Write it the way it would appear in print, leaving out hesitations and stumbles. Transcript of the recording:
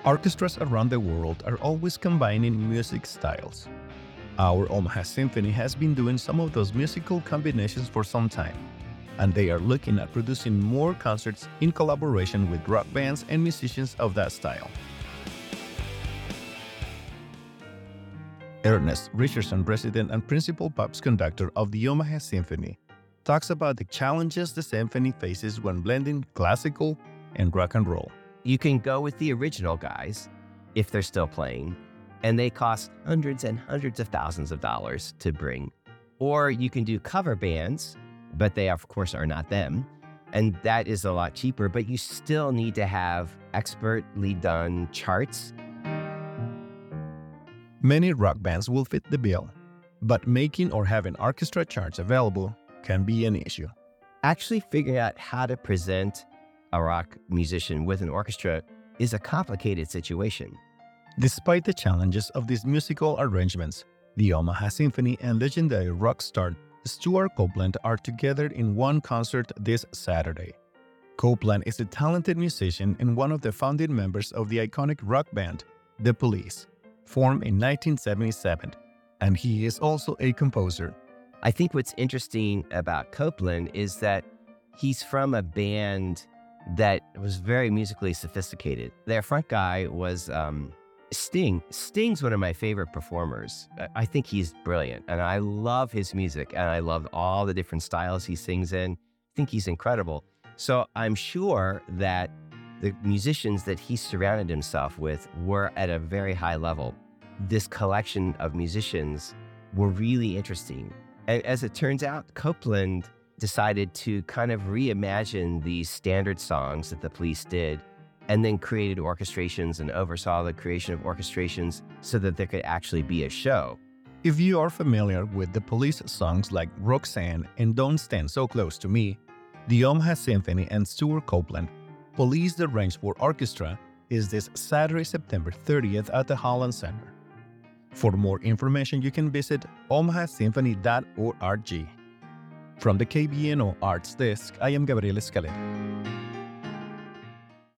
Orchestras around the world are always combining music styles. Our Omaha Symphony has been doing some of those musical combinations for some time, and they are looking at producing more concerts in collaboration with rock bands and musicians of that style. Ernest Richardson, president and principal pops conductor of the Omaha Symphony, talks about the challenges the symphony faces when blending classical and rock and roll. You can go with the original guys if they're still playing, and they cost hundreds and hundreds of thousands of dollars to bring. Or you can do cover bands, but they, of course, are not them. And that is a lot cheaper, but you still need to have expertly done charts. Many rock bands will fit the bill, but making or having orchestra charts available can be an issue. Actually figuring out how to present a rock musician with an orchestra is a complicated situation. Despite the challenges of these musical arrangements, the Omaha Symphony and legendary rock star Stewart Copeland are together in one concert this Saturday. Copeland is a talented musician and one of the founding members of the iconic rock band, The Police, formed in 1977, and he is also a composer. I think what's interesting about Copeland is that he's from a band that was very musically sophisticated. Their front guy was Sting. Sting's one of my favorite performers. I think he's brilliant, and I love his music, and I love all the different styles he sings in. I think he's incredible. So I'm sure that the musicians that he surrounded himself with were at a very high level. This collection of musicians were really interesting. And as it turns out, Copeland decided to kind of reimagine these standard songs that the Police did, and then created orchestrations and oversaw the creation of orchestrations so that there could actually be a show. If you are familiar with the Police songs like Roxanne and Don't Stand So Close to Me, the Omaha Symphony and Stewart Copeland Police the Range for Orchestra is this Saturday, September 30th at the Holland Center. For more information, you can visit omahasymphony.org. From the KBNO Arts Desk, I am Gabriel Escalera.